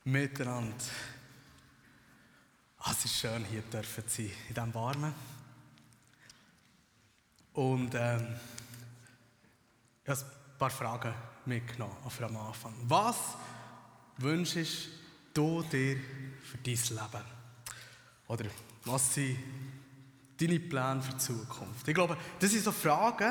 miteinander. Es ist schön, hier zu sein, in diesem Warmen. Und ich habe ein paar Fragen mitgenommen am Anfang. Was wünschst du dir für dein Leben? Oder was sind deine Pläne für die Zukunft? Ich glaube, das sind so Fragen,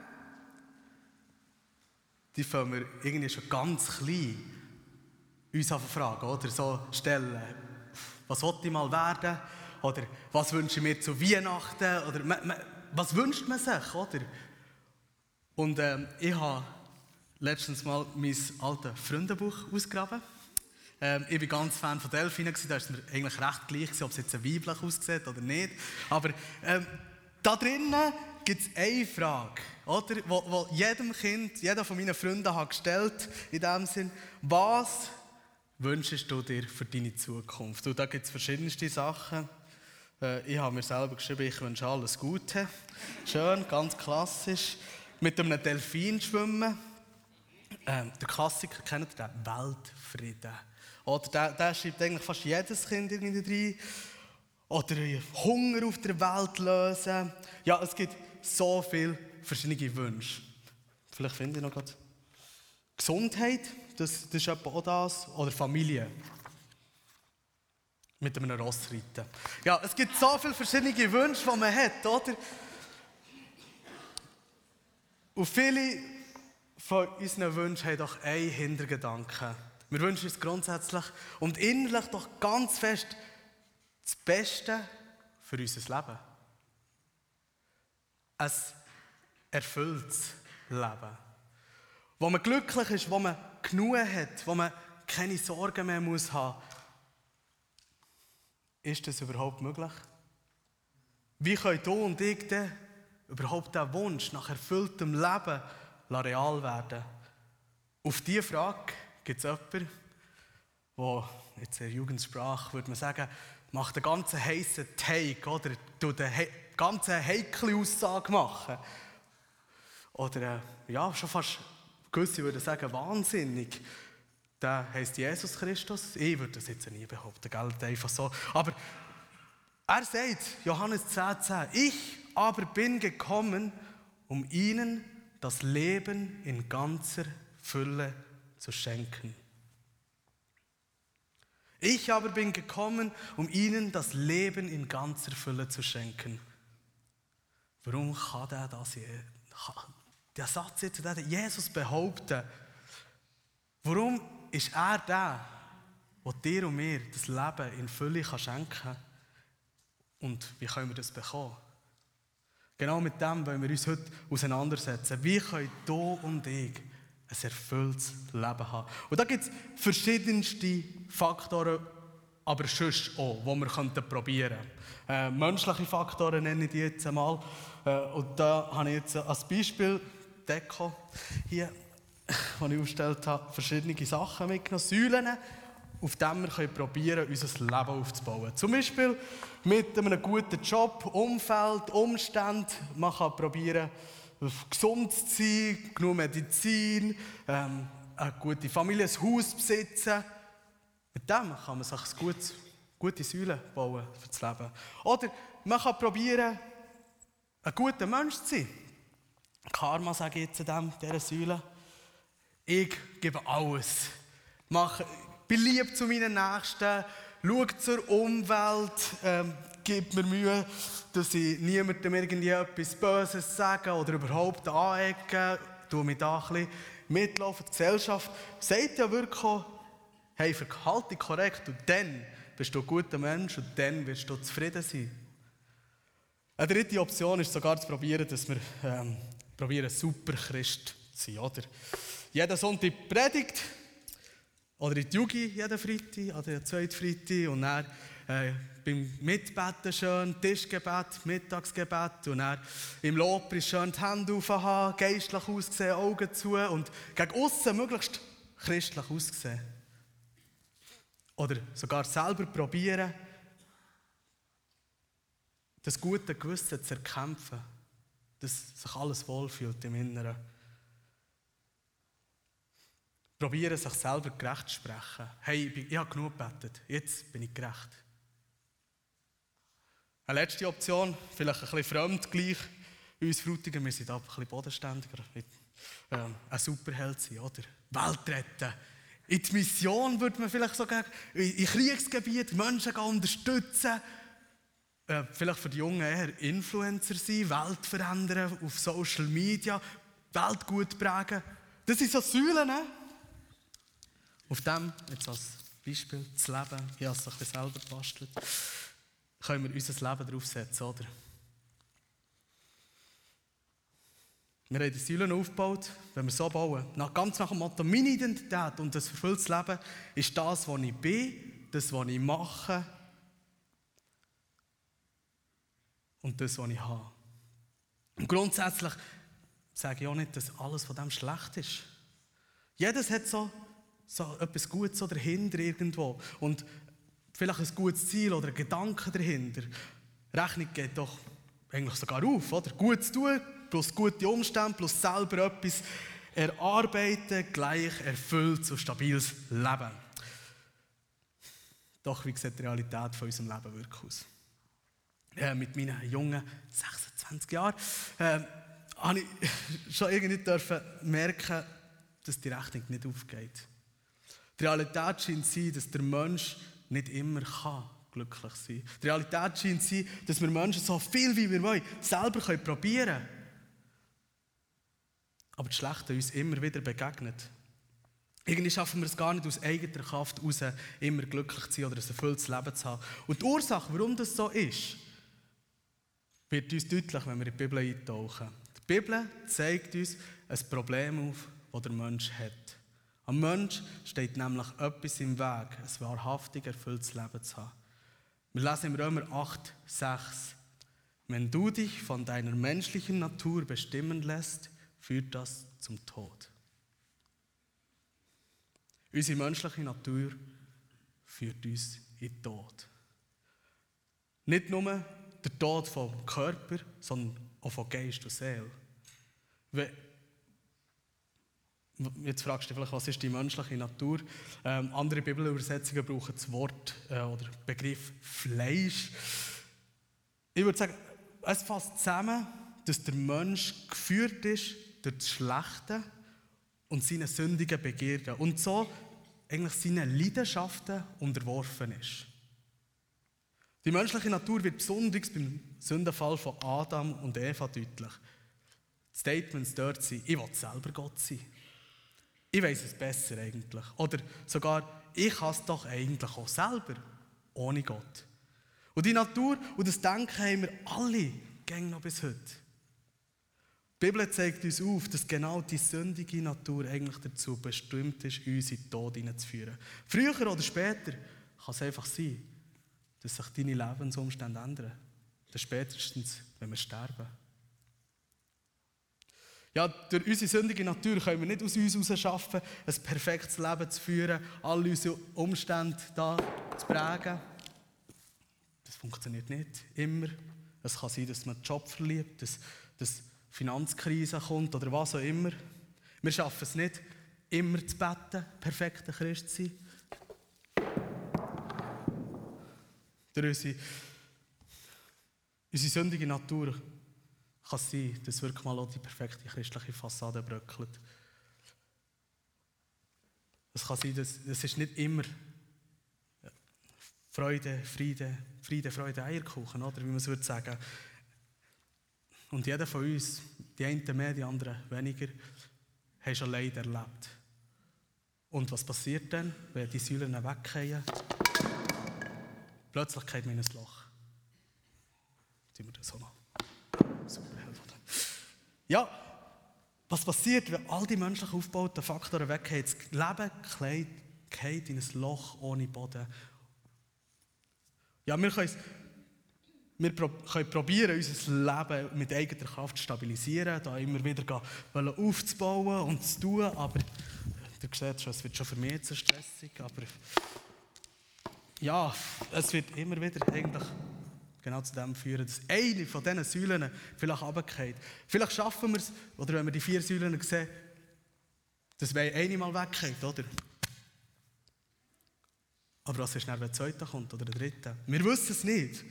die fangen wir irgendwie schon ganz klein uns an fragen, oder so stellen. Was wollte ich mal werden? Oder was wünsche ich mir zu Weihnachten? Oder was wünscht man sich, oder? Und ich habe letztens mal mein altes Freundebuch ausgegraben. Ich war ganz Fan von Delfinen, da war es mir eigentlich recht gleich, ob es jetzt weiblich aussieht oder nicht. Aber da drinnen gibt es eine Frage, oder? Wo jedem Kind, jeder von meinen Freunden hat gestellt, in dem Sinn, was wünschst du dir für deine Zukunft? Und da gibt es verschiedenste Sachen. Ich habe mir selber geschrieben, ich wünsche alles Gute. Schön, ganz klassisch. Mit einem Delfin schwimmen. Der Klassiker, kennt ihr den? Weltfrieden. Oder der schreibt eigentlich fast jedes Kind irgendwie rein. Oder Hunger auf der Welt lösen. Ja, es gibt so viele verschiedene Wünsche. Vielleicht finde ich noch gerade Gesundheit, das ist etwa auch das. Oder Familie. Mit einem Ross reiten. Ja, es gibt so viele verschiedene Wünsche, die man hat, oder? Und viele von unseren Wünschen haben doch einen Hintergedanken. Wir wünschen uns grundsätzlich und innerlich doch ganz fest das Beste für unser Leben. Ein erfülltes Leben. Wo man glücklich ist, wo man genug hat, wo man keine Sorgen mehr haben muss. Ist das überhaupt möglich? Wie können du und ich denn überhaupt diesen Wunsch nach erfülltem Leben real werden? Auf diese Frage gibt es jemanden, der jetzt in der Jugendsprache würde man sagen, macht einen ganz heissen Take, oder tut eine ganz heikle Aussage machen. Oder ja, schon fast gewisse würden sagen, wahnsinnig. Der heisst Jesus Christus. Ich würde das jetzt nie behaupten, gell? Einfach so. Aber er sagt, Johannes 10,10, ich aber bin gekommen, um ihnen das Leben in ganzer Fülle zu schenken. Ich aber bin gekommen, um ihnen das Leben in ganzer Fülle zu schenken. Warum kann der Satz jetzt, den Jesus behaupten? Warum ist er der dir und mir das Leben in Fülle schenken kann? Und wie können wir das bekommen? Genau mit dem wollen wir uns heute auseinandersetzen. Wie können du und ich ein erfülltes Leben haben? Und da gibt es verschiedenste Faktoren, aber sonst auch, die wir probieren könnten. Menschliche Faktoren nenne ich die jetzt einmal. Und da habe ich jetzt als Beispiel Deko hier, die ich aufgestellt habe, verschiedene Sachen mitgenommen, Säulen, auf denen wir probieren, unser Leben aufzubauen. Zum Beispiel mit einem guten Job, Umfeld, Umstände. Man kann probieren, gesund zu sein, genug Medizin, eine gute Familie, ein Haus besitzen. Mit dem kann man sich gute Säulen bauen für das Leben. Oder man kann probieren, ein guter Mensch zu sein. Karma sage ich jetzt dieser Säule. Ich gebe alles. Bin lieb zu meinen Nächsten, schaue zur Umwelt, gebe mir Mühe, dass ich niemandem irgendwie etwas Böses sage oder überhaupt anecke, tue mich da ein bisschen mitlaufen. Die Gesellschaft sagt ja wirklich auch, hey, verhalte dich korrekt und dann bist du ein guter Mensch und dann wirst du zufrieden sein. Eine dritte Option ist sogar zu probieren, dass wir probieren, super Christ zu sein. Oder? Jeden Sonntag predigt, oder in die Jugi jeden Freitag, oder jeden zweiten Freitag, und dann beim Mitbeten schön, Tischgebet, Mittagsgebet, und dann im Lobpreis schön die Hände aufhaben, geistlich aussehen, Augen zu, und gegen aussen möglichst christlich aussehen. Oder sogar selber probieren, das gute Gewissen zu erkämpfen, dass sich alles wohlfühlt im Inneren. probieren, sich selber gerecht zu sprechen. Hey, ich habe genug gebetet, jetzt bin ich gerecht. Eine letzte Option, vielleicht ein bisschen fremd gleich, uns Frutiger, wir sind da ein bisschen bodenständiger, ein Superheld sein, oder? Welt retten. In die Mission würde man vielleicht sogar, in Kriegsgebieten Menschen unterstützen. Vielleicht für die Jungen eher Influencer sein, Welt verändern, auf Social Media, die Welt gut prägen. Das sind so Säulen, ne? Auf dem, jetzt als Beispiel, das Leben, ich habe es ein bisschen selber gebastelt, können wir unser Leben draufsetzen, oder? Wir haben die Säulen aufgebaut, wenn wir so bauen. Ganz nach dem Motto, meine Identität und das erfülltes Leben ist das, was ich bin, das, was ich mache und das, was ich habe. Und grundsätzlich sage ich auch nicht, dass alles von dem schlecht ist. Jedes hat so etwas Gutes so dahinter irgendwo. Und vielleicht ein gutes Ziel oder ein Gedanke dahinter. Rechnung geht doch eigentlich sogar auf, oder? Gut zu tun, plus gute Umstände, plus selber etwas erarbeiten, gleich erfüllt und stabiles Leben. Doch wie sieht die Realität von unserem Leben wirklich aus? Mit meinen jungen 26 Jahren habe ich schon irgendwie merken, dass die Rechnung nicht aufgeht. Die Realität scheint zu sein, dass der Mensch nicht immer glücklich sein kann. Die Realität scheint zu sein, dass wir Menschen so viel wie wir wollen, selber probieren können. Aber das Schlechte uns immer wieder begegnet. Irgendwie schaffen wir es gar nicht aus eigener Kraft heraus, immer glücklich zu sein oder ein erfülltes Leben zu haben. Und die Ursache, warum das so ist, wird uns deutlich, wenn wir in die Bibel eintauchen. Die Bibel zeigt uns ein Problem auf, das der Mensch hat. Am Mensch steht nämlich etwas im Weg, ein wahrhaftig erfülltes Leben zu haben. Wir lesen im Römer 8,6: Wenn du dich von deiner menschlichen Natur bestimmen lässt, führt das zum Tod. Unsere menschliche Natur führt uns in den Tod. Nicht nur der Tod vom Körper, sondern auch von Geist und Seele. Jetzt fragst du dich vielleicht, was ist die menschliche Natur? Andere Bibelübersetzungen brauchen das Wort oder Begriff Fleisch. Ich würde sagen, es fasst zusammen, dass der Mensch geführt ist durch das Schlechte und seine sündigen Begierden und so eigentlich seinen Leidenschaften unterworfen ist. Die menschliche Natur wird besonders beim Sündenfall von Adam und Eva deutlich. Die Statements dort sind: Ich will selber Gott sein. Ich weiss es besser eigentlich. Oder sogar, ich kann es doch eigentlich auch selber, ohne Gott. Und die Natur und das Denken haben wir alle, gäng noch bis heute. Die Bibel zeigt uns auf, dass genau die sündige Natur eigentlich dazu bestimmt ist, uns in den Tod hineinzuführen. Früher oder später kann es einfach sein, dass sich deine Lebensumstände ändern. Dann spätestens, wenn wir sterben. Ja, durch unsere sündige Natur können wir nicht aus uns heraus schaffen, ein perfektes Leben zu führen, alle unsere Umstände da zu prägen. Das funktioniert nicht immer. Es kann sein, dass man den Job verliert, dass Finanzkrise kommt oder was auch immer. Wir schaffen es nicht, immer zu beten, perfekter Christ zu sein. Durch unsere sündige Natur kann es sein, dass wirklich mal auch die perfekte christliche Fassade bröckelt. Es kann sein, dass es ist nicht immer Freude, Freude, Eierkuchen, oder wie man es würde sagen. Und jeder von uns, die einen mehr, die anderen weniger, haben schon Leid erlebt. Und was passiert dann, wenn die Säulen wegfallen? Plötzlich geht man in ein Loch. Sehen wir das auch noch? Super. Ja, was passiert, wenn all die menschlich aufgebauten Faktoren weggehen? Das Leben geht in ein Loch ohne Boden. Ja, wir können probieren, unser Leben mit eigener Kraft zu stabilisieren, da immer wieder aufzubauen und zu tun, aber ihr seht schon, es wird schon für mich zu stressig, aber ja, es wird immer wieder eigentlich genau zu dem führen, dass eine von diesen Säulen vielleicht runterfällt. Vielleicht schaffen wir es, oder wenn wir die 4 Säulen sehen, Das wäre einmal weggeht, oder? Aber was ist dann, wenn der zweite kommt oder der dritte? Wir wissen es nicht.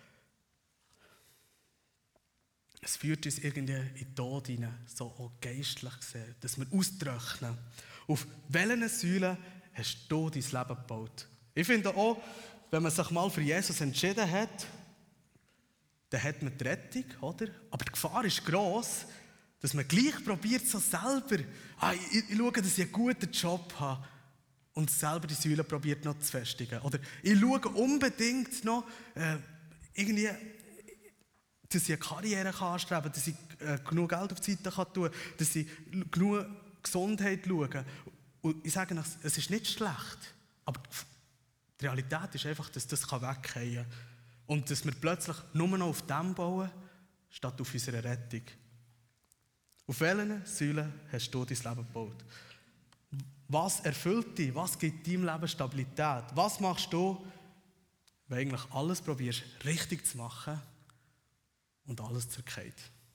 Es führt uns irgendwie in den Tod hinein, so auch geistlich gesehen, dass wir austrocknen. Auf welchen Säulen hast du dein Leben gebaut? Ich finde auch, wenn man sich mal für Jesus entschieden hat, dann hat man die Rettung, oder? Aber die Gefahr ist gross, dass man gleich probiert, so selber, ich schaue, dass ich einen guten Job habe und selber die Säulen probiert noch zu festigen. Oder ich schaue unbedingt noch irgendwie, dass ich eine Karriere anstreben kann, dass ich genug Geld auf die Seite tun kann, dass ich genug Gesundheit schaue. Und ich sage Ihnen, es ist nicht schlecht, aber die Realität ist einfach, dass das weggehen kann. Und dass wir plötzlich nur noch auf dem bauen, statt auf unserer Rettung. Auf welchen Säulen hast du dein Leben gebaut? Was erfüllt dich? Was gibt deinem Leben Stabilität? Was machst du, wenn du eigentlich alles probierst, richtig zu machen und alles zerfällt?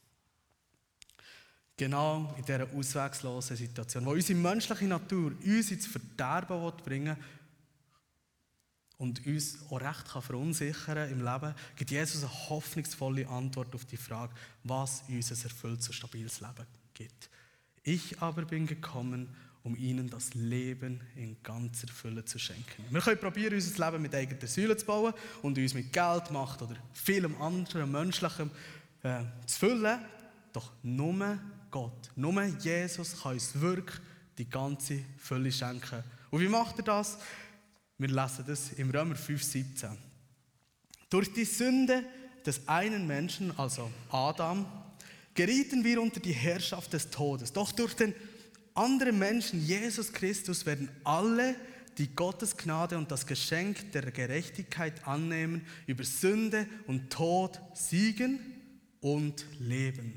Genau in dieser ausweglosen Situation, wo unsere menschliche Natur uns ins Verderben bringen will und uns auch recht verunsichern im Leben, gibt Jesus eine hoffnungsvolle Antwort auf die Frage, was uns ein erfülltes und stabiles Leben gibt. Ich aber bin gekommen, um ihnen das Leben in ganzer Fülle zu schenken. Wir können probieren, unser Leben mit eigenen Säulen zu bauen und uns mit Geld, Macht oder vielem anderen Menschlichem zu füllen. Doch nur Gott, nur Jesus kann uns wirklich die ganze Fülle schenken. Und wie macht er das? Wir lesen das im Römer 5,17. Durch die Sünde des einen Menschen, also Adam, gerieten wir unter die Herrschaft des Todes. Doch durch den anderen Menschen, Jesus Christus, werden alle, die Gottes Gnade und das Geschenk der Gerechtigkeit annehmen, über Sünde und Tod siegen und leben.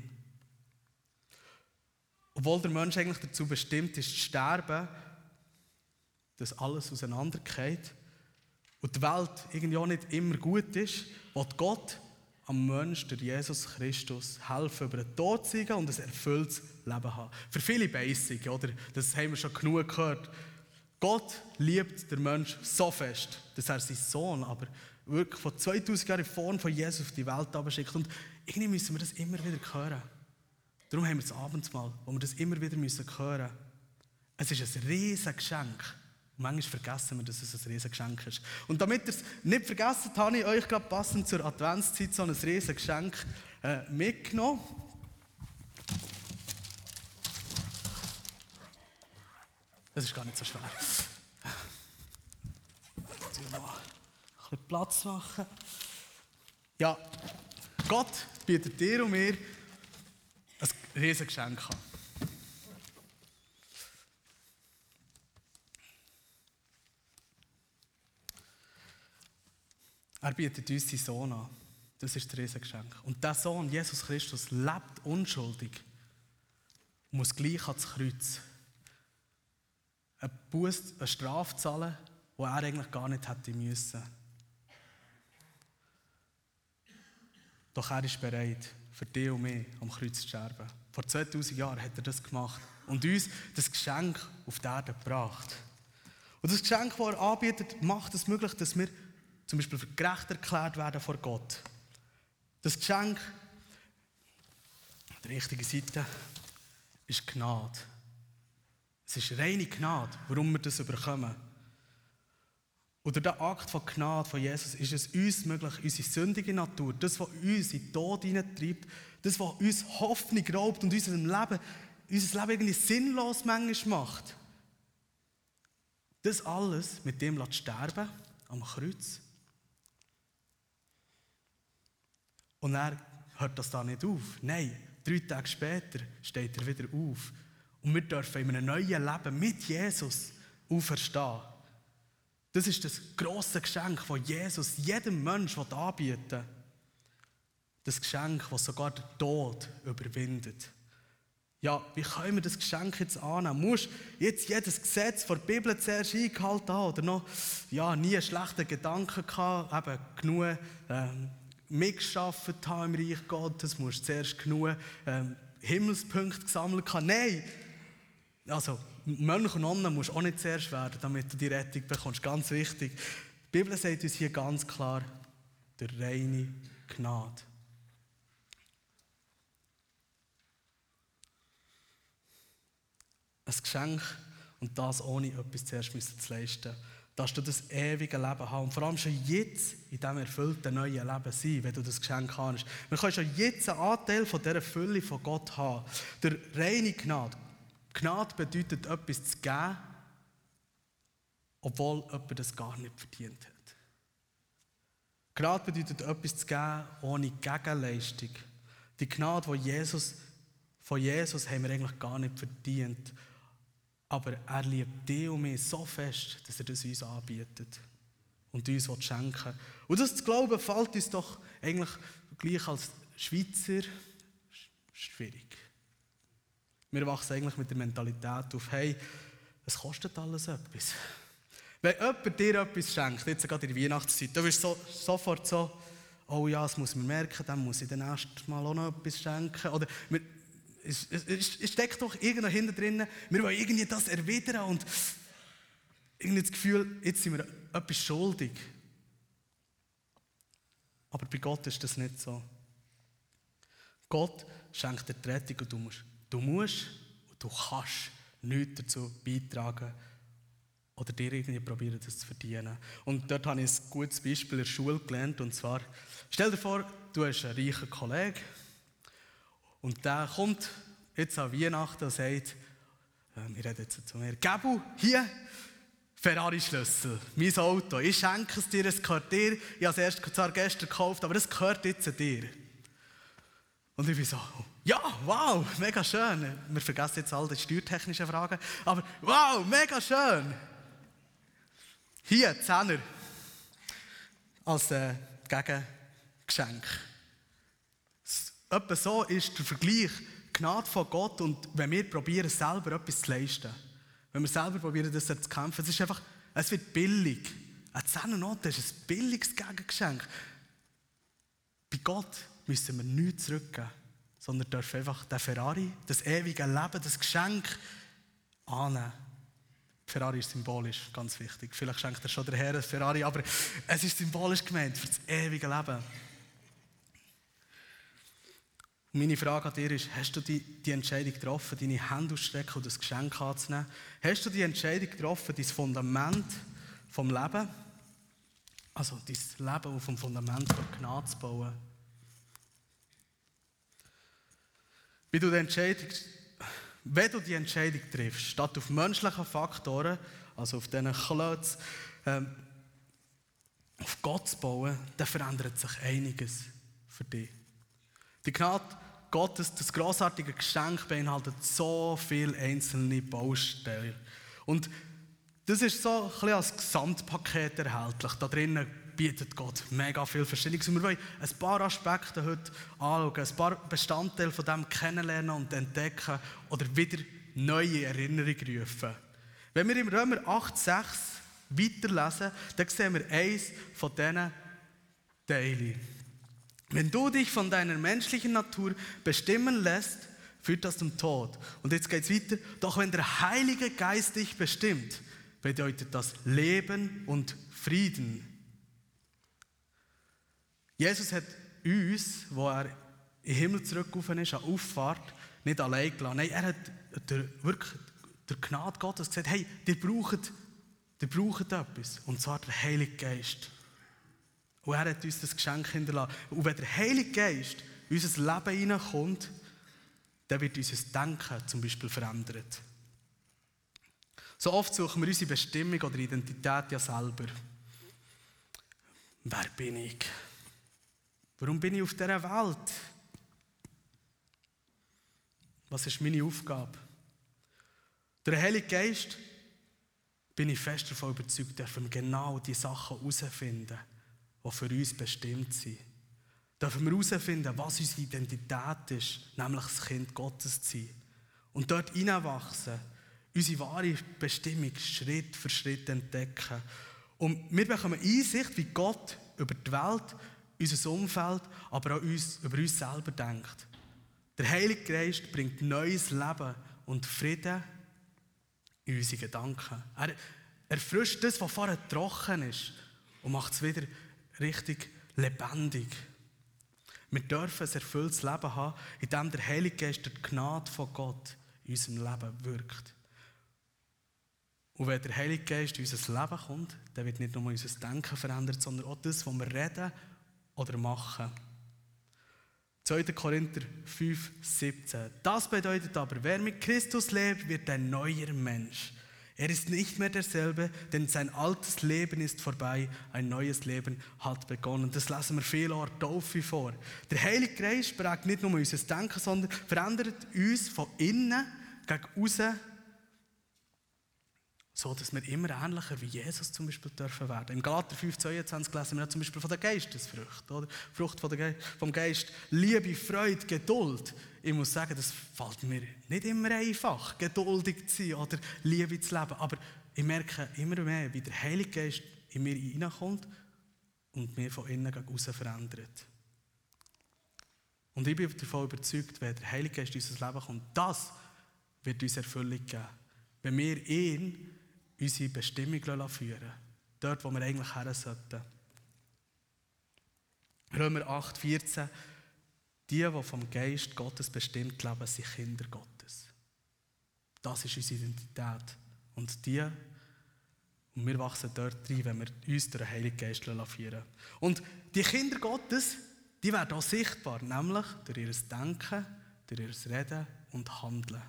Obwohl der Mensch eigentlich dazu bestimmt ist, zu sterben, dass alles auseinandergeht und die Welt irgendwie auch nicht immer gut ist, will Gott am Menschen, durch Jesus Christus, helfen, über den Tod zu siegen und ein erfülltes Leben haben. Für viele basic, oder? Das haben wir schon genug gehört. Gott liebt den Menschen so fest, dass er seinen Sohn aber wirklich vor 2000 Jahren in Form von Jesus auf die Welt abschickt. Und irgendwie müssen wir das immer wieder hören. Darum haben wir das Abendmahl, wo wir das immer wieder hören müssen. Es ist ein riesiges Geschenk. Und manchmal vergessen wir, dass es ein riesiges Geschenk ist. Und damit ihr es nicht vergessen, habe ich euch gerade passend zur Adventszeit so ein riesiges Geschenk mitgenommen. Das ist gar nicht so schwer. Jetzt müssen wir noch ein bisschen Platz machen. Ja, Gott bietet dir und mir ein riesiges Geschenk an. Er bietet uns seinen Sohn an. Das ist das Riesengeschenk. Und dieser Sohn, Jesus Christus, lebt unschuldig und muss gleich ans Kreuz. Er muss eine Strafe zahlen, die er eigentlich gar nicht hätte müssen. Doch er ist bereit, für dich und mich am Kreuz zu sterben. Vor 2000 Jahren hat er das gemacht und uns das Geschenk auf die Erde gebracht. Und das Geschenk, das er anbietet, macht es möglich, dass wir zum Beispiel für gerecht erklärt werden vor Gott. Das Geschenk, die richtige Seite, ist Gnade. Es ist reine Gnade, warum wir das bekommen. Und durch den Akt von Gnade von Jesus ist es uns möglich, unsere sündige Natur, das, was uns in den Tod hineintreibt, das, was uns Hoffnung raubt und unser Leben irgendwie sinnlos manchmal macht, das alles mit dem sterben am Kreuz. Und er hört das da nicht auf. Nein, 3 Tage später steht er wieder auf. Und wir dürfen in einem neuen Leben mit Jesus auferstehen. Das ist das grosse Geschenk, das Jesus jedem Menschen anbieten will. Das Geschenk, das sogar den Tod überwindet. Ja, wie können wir das Geschenk jetzt annehmen? Musst jetzt jedes Gesetz der Bibel zuerst eingehalten haben oder noch nie einen schlechten Gedanken gehabt, eben genug mitgearbeitet haben im Reich Gottes, musst zuerst genug Himmelspunkte gesammelt haben. Nein, Also, Mönch und Nonne musst du auch nicht zuerst werden, damit du die Rettung bekommst. Ganz wichtig. Die Bibel sagt uns hier ganz klar, der reine Gnade. Ein Geschenk und das ohne etwas zuerst zu leisten. Dass du das ewige Leben hast. Und vor allem schon jetzt in diesem erfüllten neuen Leben sein, wenn du das Geschenk hast. Wir können schon jetzt einen Anteil von dieser Fülle von Gott haben. Der reine Gnade. Gnade bedeutet, etwas zu geben, obwohl jemand das gar nicht verdient hat. Gnade bedeutet, etwas zu geben, ohne Gegenleistung. Die Gnade von Jesus haben wir eigentlich gar nicht verdient. Aber er liebt dich und mich so fest, dass er das uns anbietet und uns schenken will. Und das zu glauben, fällt uns doch eigentlich gleich als Schweizer schwierig. Wir wachsen eigentlich mit der Mentalität auf, hey, es kostet alles etwas. Wenn jemand dir etwas schenkt, jetzt gerade in der Weihnachtszeit, dann bist du sofort so, oh ja, das muss man merken, dann muss ich dann erst mal auch noch etwas schenken. Oder es steckt doch irgendwo hinten drin, wir wollen irgendwie das erwidern und irgendwie das Gefühl, jetzt sind wir etwas schuldig. Aber bei Gott ist das nicht so. Gott schenkt dir die Rettung und du musst und du kannst nichts dazu beitragen oder dir irgendwie probieren, das zu verdienen. Und dort habe ich ein gutes Beispiel in der Schule gelernt. Und zwar, stell dir vor, du hast einen reichen Kollegen und der kommt jetzt an Weihnachten und sagt, ich rede jetzt zu mir, Gabu, hier, Ferrari-Schlüssel, mein Auto, ich schenke es dir, es gehört dir, ich habe es zwar gestern gekauft, aber es gehört jetzt dir. Und ich bin so, ja, wow, mega schön. Wir vergessen jetzt all die steuertechnischen Fragen, aber wow, mega schön. Hier, 10er, als Gegengeschenk. Etwa so ist der Vergleich, Gnade von Gott und wenn wir probieren, selber etwas zu leisten. Wenn wir selber probieren, das zu kämpfen, es wird billig. Eine 10er-Note ist ein billiges Gegengeschenk. Bei Gott müssen wir nichts zurückgeben, sondern dürfen einfach den Ferrari, das ewige Leben, das Geschenk annehmen. Ferrari ist symbolisch, ganz wichtig. Vielleicht schenkt er schon der Herr ein Ferrari, aber es ist symbolisch gemeint für das ewige Leben. Und meine Frage an dir ist, hast du die Entscheidung getroffen, deine Hände auszustrecken und das Geschenk anzunehmen? Hast du die Entscheidung getroffen, dein Fundament vom Leben, also dein Leben auf dem Fundament der Gnade zu bauen? Wenn du die Entscheidung triffst, statt auf menschlichen Faktoren, also auf diesen Klötzen, auf Gott zu bauen, dann verändert sich einiges für dich. Die Gnade Gottes, das grossartige Geschenk, beinhaltet so viele einzelne Bausteine. Und das ist so ein bisschen als Gesamtpaket erhältlich. Da drinnen bietet Gott mega viel Verschiedenes. Und wir wollen ein paar Aspekte heute anschauen, ein paar Bestandteile von dem kennenlernen und entdecken oder wieder neue Erinnerungen rufen. Wenn wir im Römer 8,6 weiterlesen, dann sehen wir eins von diesen Teilen. Wenn du dich von deiner menschlichen Natur bestimmen lässt, führt das zum Tod. Und jetzt geht es weiter. Doch wenn der Heilige Geist dich bestimmt, bedeutet das Leben und Frieden. Jesus hat uns, wo er in den Himmel zurückgerufen ist, an Auffahrt, nicht allein gelassen. Nein, er hat wirklich der Gnade Gottes gesagt, hey, ihr braucht etwas. Und zwar der Heilige Geist. Und er hat uns das Geschenk hinterlassen. Und wenn der Heilige Geist in unser Leben hineinkommt, dann wird unser Denken zum Beispiel verändert. So oft suchen wir unsere Bestimmung oder Identität ja selber. Wer bin ich? Warum bin ich auf dieser Welt? Was ist meine Aufgabe? Durch den Heiligen Geist bin ich fest davon überzeugt, dürfen wir genau die Sachen herausfinden, die für uns bestimmt sind. Dürfen wir herausfinden, was unsere Identität ist, nämlich das Kind Gottes zu sein. Und dort hineinwachsen, unsere wahre Bestimmung Schritt für Schritt entdecken. Und wir bekommen Einsicht, wie Gott über die Welt, unser Umfeld, aber auch über uns selber denkt. Der Heilige Geist bringt neues Leben und Frieden in unsere Gedanken. Er erfrischt das, was vorher trocken ist und macht es wieder richtig lebendig. Wir dürfen ein erfülltes Leben haben, in dem der Heilige Geist durch die Gnade von Gott in unserem Leben wirkt. Und wenn der Heilige Geist in unser Leben kommt, dann wird nicht nur unser Denken verändert, sondern auch das, was wir reden oder machen. 2. Korinther 5,17. Das bedeutet aber, wer mit Christus lebt, wird ein neuer Mensch. Er ist nicht mehr derselbe, denn sein altes Leben ist vorbei, ein neues Leben hat begonnen. Das lesen wir viel an der Taufe vor. Der Heilige Geist prägt nicht nur unser Denken, sondern verändert uns von innen gegen außen, so dass wir immer ähnlicher wie Jesus zum Beispiel dürfen werden. Im Galater 5,22 lesen wir zum Beispiel von der Geistesfrucht, oder? Frucht vom Geist, Liebe, Freude, Geduld. Ich muss sagen, das fällt mir nicht immer einfach, geduldig zu sein oder Liebe zu leben. Aber ich merke immer mehr, wie der Heilige Geist in mir hineinkommt und mich von innen gegen außen verändert. Und ich bin davon überzeugt, wenn der Heilige Geist in unser Leben kommt, das wird uns Erfüllung geben. Wenn wir ihn unsere Bestimmung führen lassen. Dort, wo wir eigentlich her sollten. Römer 8,14. Die vom Geist Gottes bestimmt leben, sind Kinder Gottes. Das ist unsere Identität. Und wir wachsen dort rein, wenn wir uns durch den Heiligen Geist führen lassen. Und die Kinder Gottes, die werden auch sichtbar, nämlich durch ihr Denken, durch ihr Reden und Handeln.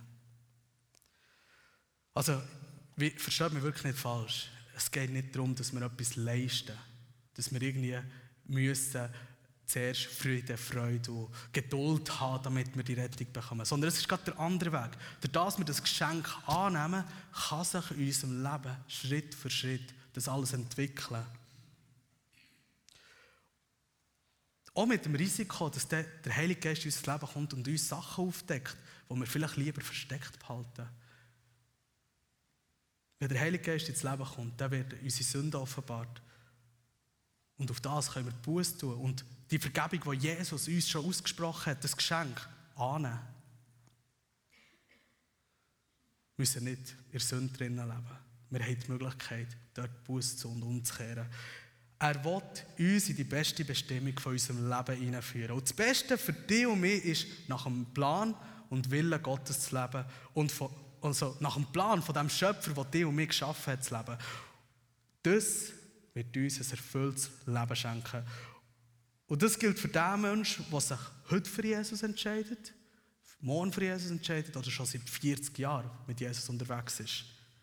Also, versteht mich wirklich nicht falsch. Es geht nicht darum, dass wir etwas leisten. Dass wir irgendwie müssen zuerst Friede, Freude und Geduld haben, damit wir die Rettung bekommen. Sondern es ist gerade der andere Weg. Durch das wir das Geschenk annehmen, kann sich in unserem Leben Schritt für Schritt das alles entwickeln. Auch mit dem Risiko, dass der Heilige Geist in unser Leben kommt und uns Sachen aufdeckt, die wir vielleicht lieber versteckt behalten. Wenn der Heilige Geist ins Leben kommt, dann werden unsere Sünden offenbart. Und auf das können wir Buße tun. Und die Vergebung, die Jesus uns schon ausgesprochen hat, das Geschenk, annehmen. Wir müssen nicht in der Sünde drinnen leben. Wir haben die Möglichkeit, dort Buße zu und umzukehren. Er will uns in die beste Bestimmung von unserem Leben hineinführen. Und das Beste für dich und mich ist, nach dem Plan und Willen Gottes zu leben und also nach dem Plan von dem Schöpfer, der dich und mich geschaffen hat, zu leben. Das wird uns ein erfülltes Leben schenken. Und das gilt für den Menschen, der sich heute für Jesus entscheidet, morgen für Jesus entscheidet oder schon seit 40 Jahren mit Jesus unterwegs ist.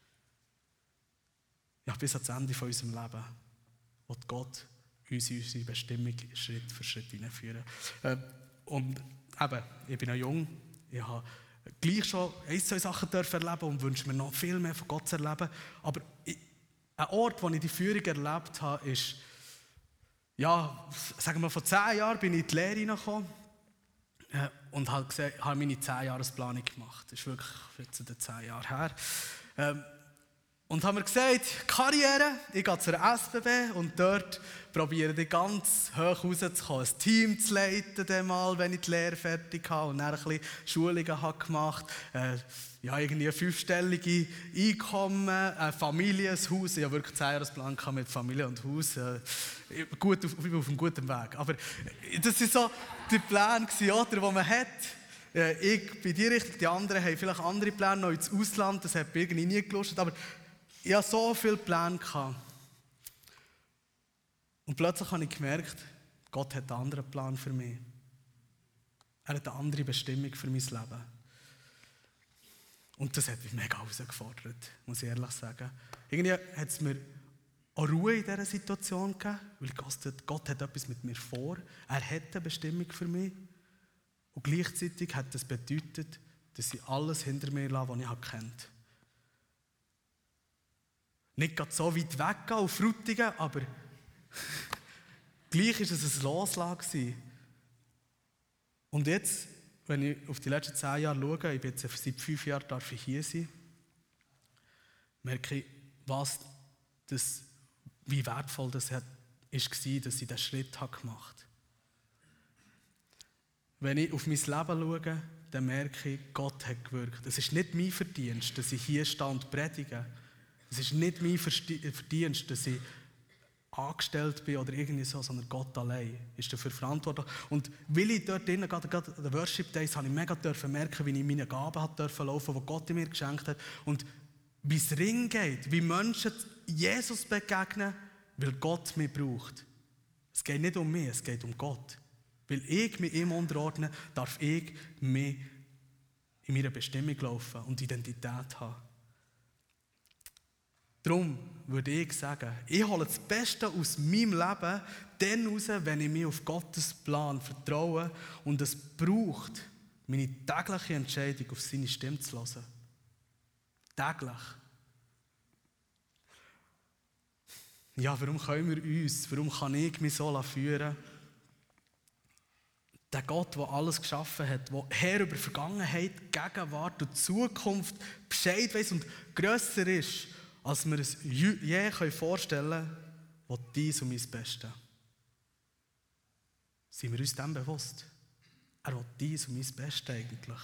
Ja, bis ans Ende von unserem Leben wird Gott uns in unsere Bestimmung Schritt für Schritt hineinführen. Und eben, ich bin noch jung, ich habe gleich schon 1-2 Sachen erleben und wünsche mir noch viel mehr von Gott zu erleben. Aber ein Ort, wo ich die Führung erlebt habe, ist, ja, sagen wir, vor 10 Jahren bin ich in die Lehre hineingekommen und habe meine 10-Jahres-Planung gemacht. Das ist wirklich jetzt 10 Jahre her. Und haben mir gesagt, Karriere, ich gehe zur SBB und dort probiere ich ganz hoch rauszukommen, ein Team zu leiten, wenn ich die Lehre fertig habe und dann ein bisschen Schulungen habe gemacht. Ja, irgendwie 5-stellige Einkommen, eine Familie, ein Haus. Ich habe wirklich 10 Jahresplan mit Familie und Haus. Ich bin auf einem guten Weg. Aber das waren so die Pläne, die man hat. Ich bin die Richtung, die anderen haben vielleicht andere Pläne, noch ins Ausland, das hat mir irgendwie nie gelustet. Aber ich hatte so viele Pläne. Und plötzlich habe ich gemerkt, Gott hat einen anderen Plan für mich. Er hat eine andere Bestimmung für mein Leben. Und das hat mich mega herausgefordert, muss ich ehrlich sagen. Irgendwie hat es mir auch Ruhe in dieser Situation gegeben, weil Gott hat etwas mit mir vor. Er hat eine Bestimmung für mich. Und gleichzeitig hat das bedeutet, dass ich alles hinter mir lasse, was ich kennt. Nicht gerade so weit weggehen auf Frutigen, aber gleich war es ein Loslassen. Und jetzt, wenn ich auf die letzten 10 Jahre schaue, ich bin jetzt seit 5 Jahren darf ich hier sein, merke ich, wie wertvoll das war, dass ich diesen Schritt gemacht habe. Wenn ich auf mein Leben schaue, dann merke ich, Gott hat gewirkt. Es ist nicht mein Verdienst, dass ich hier stehe und predige. Es ist nicht mein Verdienst, dass ich angestellt bin oder irgendwie so, sondern Gott allein ist dafür verantwortlich. Und weil ich dort drinnen, gerade an den Worship Days, habe ich mega merken, wie ich meine Gaben laufen durfte, die Gott mir geschenkt hat. Und wie es Ring geht, wie Menschen Jesus begegnen, weil Gott mich braucht. Es geht nicht um mich, es geht um Gott. Weil ich mich ihm unterordne, darf ich mich in meiner Bestimmung laufen und Identität haben. Darum würde ich sagen, ich hole das Beste aus meinem Leben dann raus, wenn ich mich auf Gottes Plan vertraue und es braucht, meine tägliche Entscheidung auf seine Stimme zu hören. Täglich. Ja, warum kann ich mich so führen? Der Gott, der alles geschaffen hat, der Herr über Vergangenheit, Gegenwart und Zukunft Bescheid weiss und grösser ist, als wir es je vorstellen können, will dies und mein Bestes. Sind wir uns dem bewusst? Er will dies und mein Bestes eigentlich.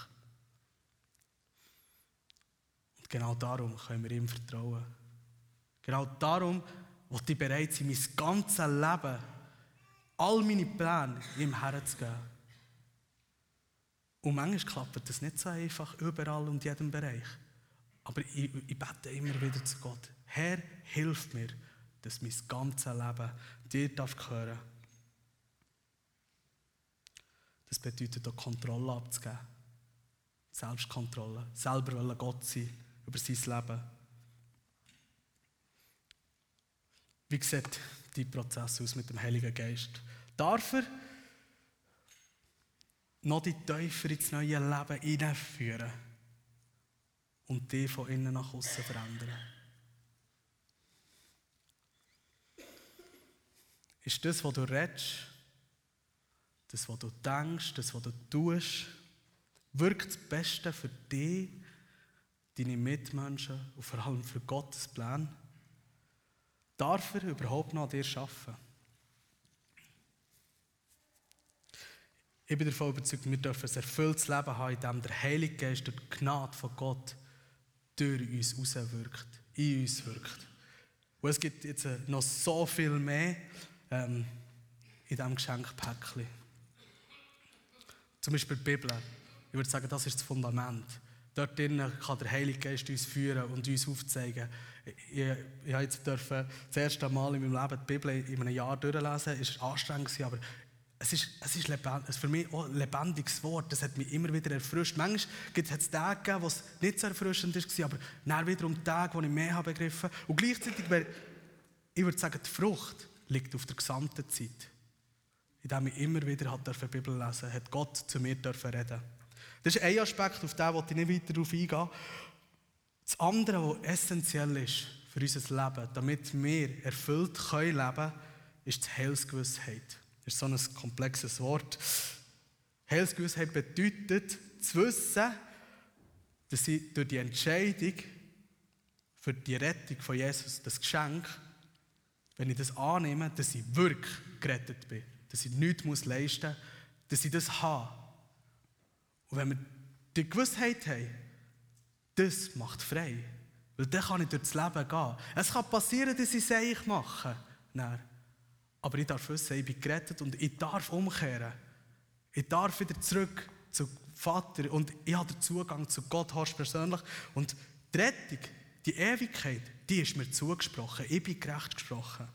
Und genau darum können wir ihm vertrauen. Genau darum will ich bereit sein, mein ganzes Leben, all meine Pläne ihm herzugeben. Und manchmal klappt das nicht so einfach, überall und in jedem Bereich. Aber ich bete immer wieder zu Gott. Herr, hilf mir, dass mein ganzes Leben dir gehören darf. Das bedeutet auch Kontrolle abzugeben. Selbstkontrolle. Selber Gott sein über sein Leben. Wie sieht dein Prozess aus mit dem Heiligen Geist? Darf er noch die tiefer ins neue Leben hineinführen und dich von innen nach außen verändern? Ist das, was du redest, das, was du denkst, das, was du tust, wirkt das Beste für dich, deine Mitmenschen und vor allem für Gottes Plan? Darf er überhaupt noch an dir arbeiten? Ich bin davon überzeugt, wir dürfen ein erfülltes Leben haben, in dem der Heilige Geist durch die Gnade von Gott durch uns rauswirkt, in uns wirkt. Und es gibt jetzt noch so viel mehr in diesem Geschenkpäckchen. Zum Beispiel die Bibel. Ich würde sagen, das ist das Fundament. Dort drinnen kann der Heilige Geist uns führen und uns aufzeigen. Ich durfte das erste Mal in meinem Leben die Bibel in einem Jahr durchlesen. Es war anstrengend, aber es ist für mich auch ein lebendiges Wort. Das hat mich immer wieder erfrischt. Manchmal hat es Tage gegeben, wo es nicht so erfrischend war, aber dann wiederum Tage, wo ich mehr habe begriffen habe. Und gleichzeitig, ich würde sagen, die Frucht liegt auf der gesamten Zeit. Indem ich immer wieder die Bibel lesen durfte, hat Gott zu mir reden. Das ist ein Aspekt, auf den ich nicht weiter darauf eingehen. Das andere, was essentiell ist für unser Leben, damit wir erfüllt leben können, ist die Heilsgewissheit. Das ist so ein komplexes Wort. Heilsgewissheit bedeutet, zu wissen, dass ich durch die Entscheidung für die Rettung von Jesus, das Geschenk, wenn ich das annehme, dass ich wirklich gerettet bin. Dass ich nichts leisten muss, dass ich das habe. Und wenn wir die Gewissheit haben, das macht frei. Weil dann kann ich durchs Leben gehen. Es kann passieren, dass ich es mache. Nein. Aber ich darf wissen, ich bin gerettet und ich darf umkehren. Ich darf wieder zurück zum Vater und ich habe den Zugang zu Gott persönlich. Und die Rettung, die Ewigkeit, die ist mir zugesprochen. Ich bin gerecht gesprochen.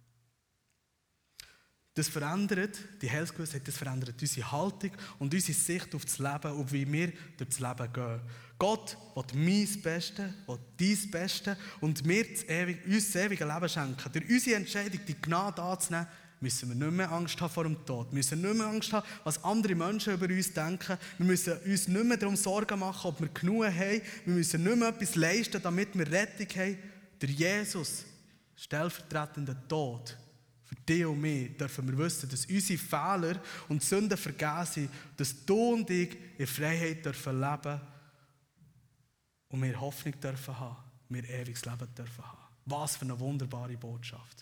Das verändert, die Heilsgewissheit, das verändert unsere Haltung und unsere Sicht auf das Leben und wie wir durch das Leben gehen. Gott will mein Bestes, will dein Bestes und mir uns das ewige Leben schenken. Durch unsere Entscheidung, die Gnade anzunehmen, müssen wir nicht mehr Angst haben vor dem Tod. Wir müssen nicht mehr Angst haben, was andere Menschen über uns denken. Wir müssen uns nicht mehr darum Sorgen machen, ob wir genug haben. Wir müssen nicht mehr etwas leisten, damit wir Rettung haben. Der Jesus, stellvertretender Tod, für dich und mich dürfen wir wissen, dass unsere Fehler und Sünden vergeben sind, dass du und ich in Freiheit dürfen leben und wir Hoffnung dürfen haben, wir ewiges Leben dürfen haben. Was für eine wunderbare Botschaft.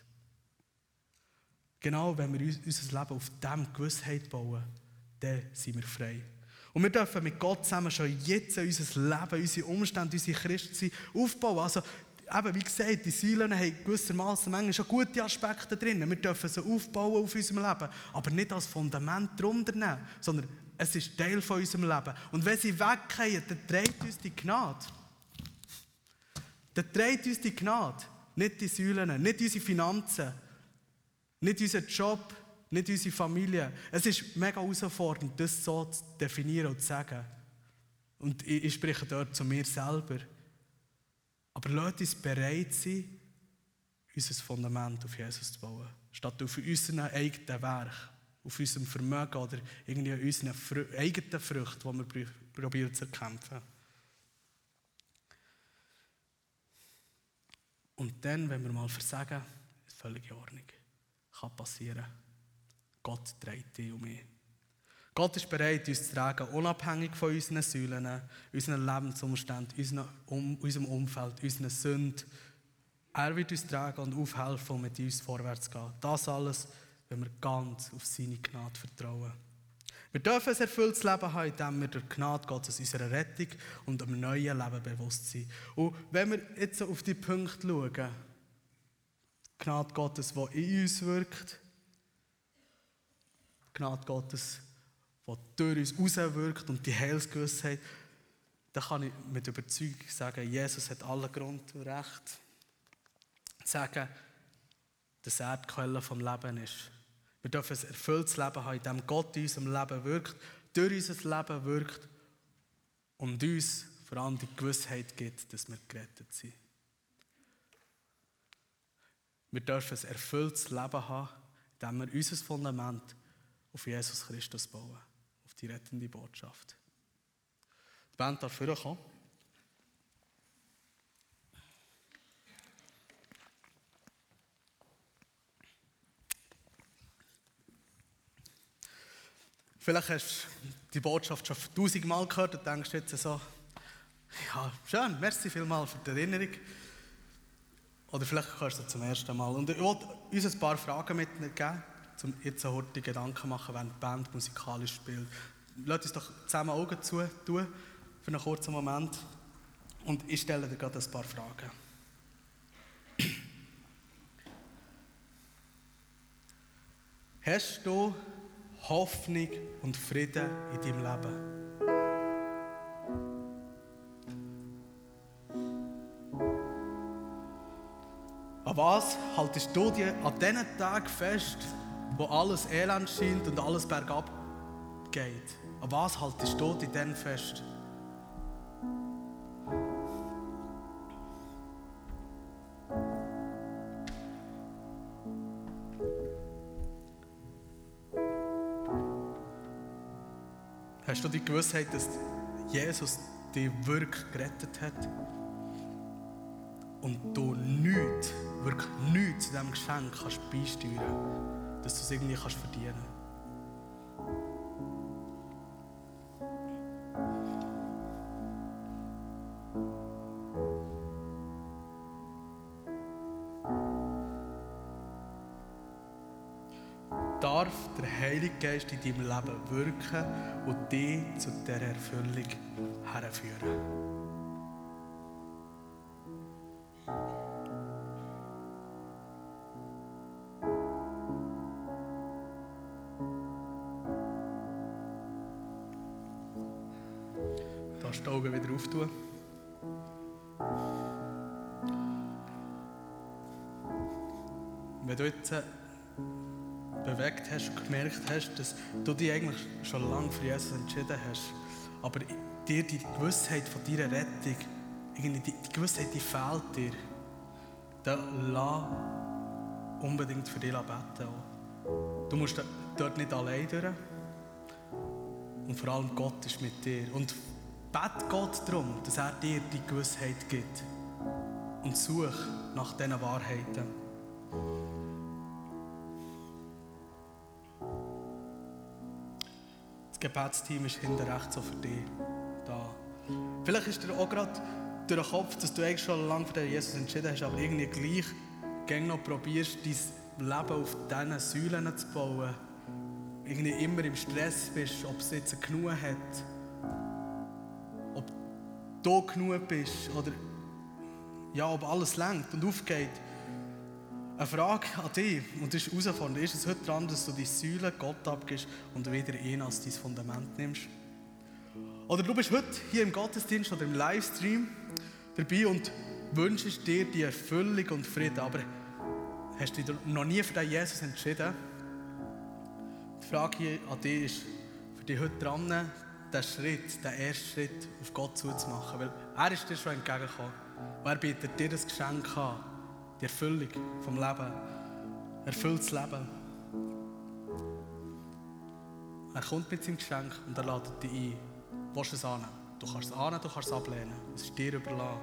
Genau, wenn wir unser Leben auf diese Gewissheit bauen, dann sind wir frei. Und wir dürfen mit Gott zusammen schon jetzt unser Leben, unsere Umstände, unsere Christsein aufbauen. Also, eben, wie gesagt, die Säulen haben gewissermaßen manchmal schon gute Aspekte drin. Wir dürfen sie aufbauen auf unserem Leben, aber nicht als Fundament darunter nehmen, sondern es ist Teil von unserem Leben. Und wenn sie weggehen, dann trägt uns die Gnade. Dann trägt uns die Gnade. Nicht die Säulen, nicht unsere Finanzen, nicht unser Job, nicht unsere Familie. Es ist mega herausfordernd, das so zu definieren und zu sagen. Und ich spreche dort zu mir selber. Aber lasst uns bereit sein, unser Fundament auf Jesus zu bauen. Statt auf unseren eigenen Werk, auf unserem Vermögen oder irgendwie unseren eigenen Früchten, die wir probieren zu erkämpfen. Und dann, wenn wir mal versagen, ist völlig in Ordnung. Kann passieren. Gott trägt dich und mich. Gott ist bereit, uns zu tragen, unabhängig von unseren Säulen, unseren Lebensumständen, unserem Umfeld, unseren Sünden. Er wird uns tragen und aufhelfen, um mit uns vorwärts zu gehen. Das alles, wenn wir ganz auf seine Gnade vertrauen. Wir dürfen ein erfülltes Leben haben, indem wir durch die Gnade Gottes unserer Rettung und einem neuen Leben bewusst sind. Und wenn wir jetzt auf die Punkte schauen, die Gnade Gottes, die in uns wirkt, die Gnade Gottes, die durch uns rauswirkt und die Heilsgewissheit, dann kann ich mit Überzeugung sagen, Jesus hat allen Grund und Recht sagen, dass er die Quelle vom Leben ist. Wir dürfen ein erfülltes Leben haben, in dem Gott in unserem Leben wirkt, durch unser Leben wirkt und uns vor allem die Gewissheit gibt, dass wir gerettet sind. Wir dürfen ein erfülltes Leben haben, indem wir unser Fundament auf Jesus Christus bauen, auf die rettende Botschaft. Die Band darf vorkommen. Vielleicht hast du die Botschaft schon 1000-mal gehört und denkst jetzt so, ja, schön, merci vielmals für die Erinnerung. Oder vielleicht hörst du es zum ersten Mal. Und ich wollte uns ein paar Fragen mitgeben, um jetzt heute Gedanken machen, während die Band musikalisch spielt. Lass uns doch zusammen Augen zu tun für einen kurzen Moment. Und ich stelle dir gerade ein paar Fragen. Hast du Hoffnung und Frieden in deinem Leben? An was haltest du dir an diesen Tagen fest, wo alles elend scheint und alles bergab geht? An was haltest du dich denn fest? Hast du die Gewissheit, dass Jesus dich wirklich gerettet hat? Und du nichts, wirklich nichts zu diesem Geschenk kannst beisteuern, dass du es irgendwie kannst verdienen kannst. Darf der Heilige Geist in deinem Leben wirken und dich zu dieser Erfüllung herführen? Du darfst die Augen wieder auftun. Wenn du jetzt bewegt hast und gemerkt hast, dass du dich eigentlich schon lange für Jesus entschieden hast, aber dir die Gewissheit von deiner Rettung, irgendwie die Gewissheit, die fehlt dir, dann lass unbedingt für dich beten. Du musst dort nicht allein durch. Und vor allem Gott ist mit dir. Und bete Gott darum, dass er dir die Gewissheit gibt. Und such nach diesen Wahrheiten. Das Gebetsteam ist hinten rechts so für dich da. Vielleicht ist dir auch gerade durch den Kopf, dass du eigentlich schon lange für Jesus entschieden hast, aber irgendwie gleich noch probierst, dein Leben auf diesen Säulen zu bauen. Irgendwie immer im Stress bist, ob es jetzt genug hat du genug bist oder ja, ob alles lenkt und aufgeht. Eine Frage an dich, und das ist herausfordernd, ist es heute dran, dass du die Säule Gott abgibst und wieder ihn als dein Fundament nimmst? Oder du bist heute hier im Gottesdienst oder im Livestream dabei und wünschst dir die Erfüllung und Frieden, aber hast dich noch nie für den Jesus entschieden? Die Frage hier an dich ist für dich heute dran, den ersten Schritt auf Gott zuzumachen, weil er ist dir schon entgegengekommen. Und er bietet dir das Geschenk an, die Erfüllung vom Leben, erfülltes Leben. Er kommt mit seinem Geschenk und er lädt dich ein. Willst du es annehmen? Du kannst es annehmen, du kannst es ablehnen. Es ist dir überlassen.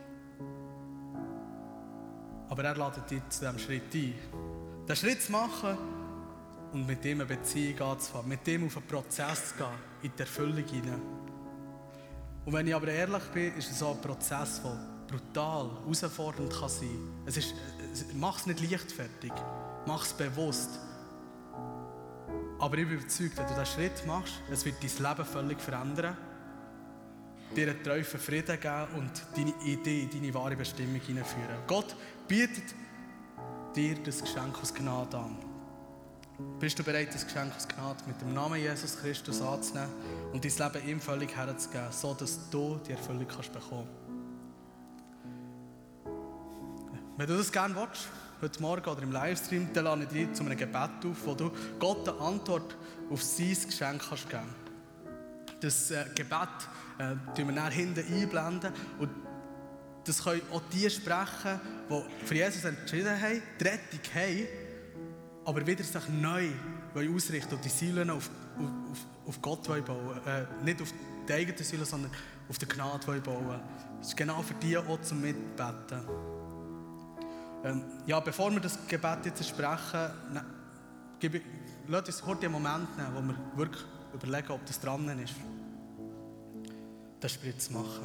Aber er lädt dich zu diesem Schritt ein. Den Schritt zu machen und mit ihm eine Beziehung anzufangen, mit ihm auf einen Prozess zu gehen, in die Erfüllung hinein. Und wenn ich aber ehrlich bin, ist es auch ein Prozess, der brutal, herausfordernd kann sein. Mach es nicht leichtfertig, mach es bewusst. Aber ich bin überzeugt, wenn du diesen Schritt machst, es wird dein Leben völlig verändern, dir einen tiefen Frieden geben und deine Idee in deine wahre Bestimmung hineinführen. Gott bietet dir das Geschenk aus Gnade an. Bist du bereit, das Geschenk aus Gnade mit dem Namen Jesus Christus anzunehmen und dein Leben ihm völlig herzugeben, sodass du die Erfüllung kannst bekommen? Wenn du das gerne willst, heute Morgen oder im Livestream, dann lade ich dich zu einem Gebet auf, wo du Gott eine Antwort auf sein Geschenk kannst geben. Das Gebet tun wir dann hinten einblenden und das können auch die sprechen, die für Jesus entschieden haben, die Rettung haben, aber wieder sich neu ausrichten und die Säulen auf Gott bauen. Nicht auf die eigene Säule, sondern auf die Gnade bauen. Das ist genau für die auch zum Mitbeten. Bevor wir das Gebet jetzt sprechen, lasst uns kurz einen Moment nehmen, wo wir wirklich überlegen, ob das dran ist, den Schritt zu machen.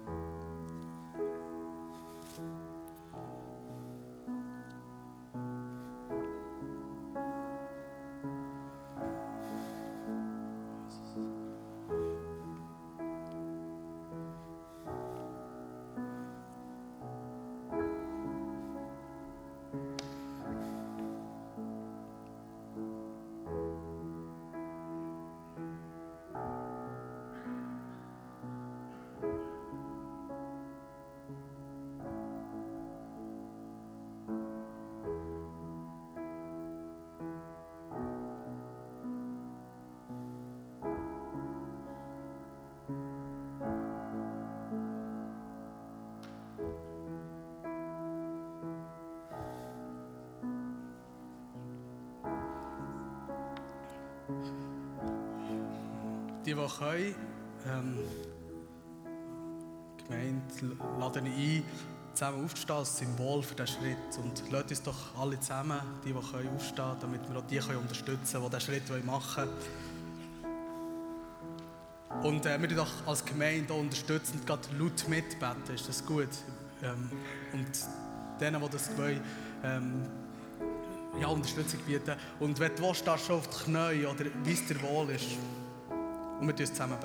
Die können, Gemeinde, laden ich ein, zusammen aufzustehen als Symbol für diesen Schritt. Und lasst uns doch alle zusammen, die können, aufstehen, damit wir auch die unterstützen können, die diesen Schritt machen wollen. Und wir unterstützen doch als Gemeinde auch unterstützend gerade laut mitbeten, ist das gut. Und denen, die das wollen, Unterstützung bieten. Und wenn du willst, stehst du schon auf die Knie oder wie es dir wohl ist. Und wir beten zusammen.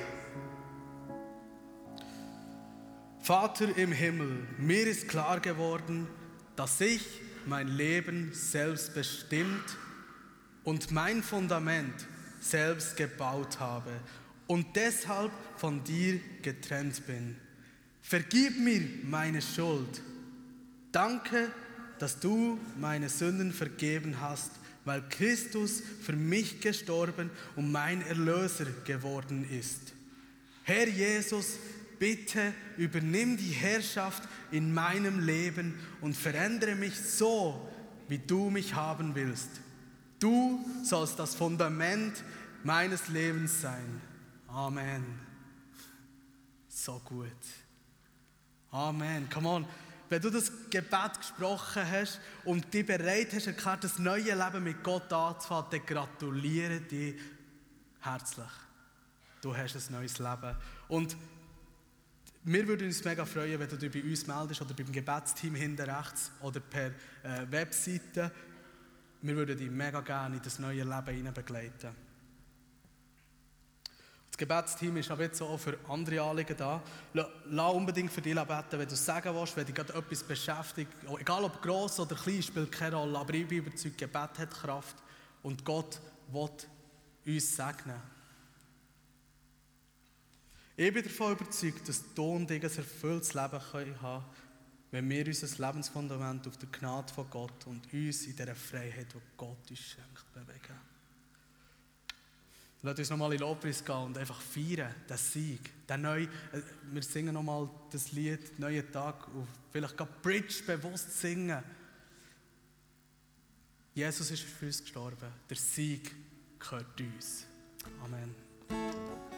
Vater im Himmel, mir ist klar geworden, dass ich mein Leben selbst bestimmt und mein Fundament selbst gebaut habe und deshalb von dir getrennt bin. Vergib mir meine Schuld. Danke, dass du meine Sünden vergeben hast, weil Christus für mich gestorben und mein Erlöser geworden ist. Herr Jesus, bitte übernimm die Herrschaft in meinem Leben und verändere mich so, wie du mich haben willst. Du sollst das Fundament meines Lebens sein. Amen. So gut. Amen. Come on. Wenn du das Gebet gesprochen hast und dich bereit hast, erklärt, das neue Leben mit Gott anzufangen, dann gratuliere dir herzlich. Du hast ein neues Leben. Und wir würden uns mega freuen, wenn du dich bei uns meldest oder beim Gebetsteam hinten rechts oder per Webseite. Wir würden dich mega gerne in das neue Leben hinein begleiten. Gebetsteam ist aber jetzt auch für andere Anliegen da. Lass unbedingt für dich beten, wenn du es sagen willst, wenn dich gerade etwas beschäftigt. Egal ob gross oder klein, spielt keine Rolle. Aber ich bin überzeugt, Gebet hat Kraft und Gott will uns segnen. Ich bin davon überzeugt, dass du und ich ein erfülltes Leben haben können, wenn wir unser Lebensfundament auf der Gnade von Gott und uns in dieser Freiheit, die Gott uns schenkt, bewegen. Lass uns nochmal in den Lobpreis gehen und einfach feiern, den Sieg. Wir singen nochmal das Lied «Neuen Tag» und vielleicht gerade Bridge bewusst singen. Jesus ist für uns gestorben. Der Sieg gehört uns. Amen.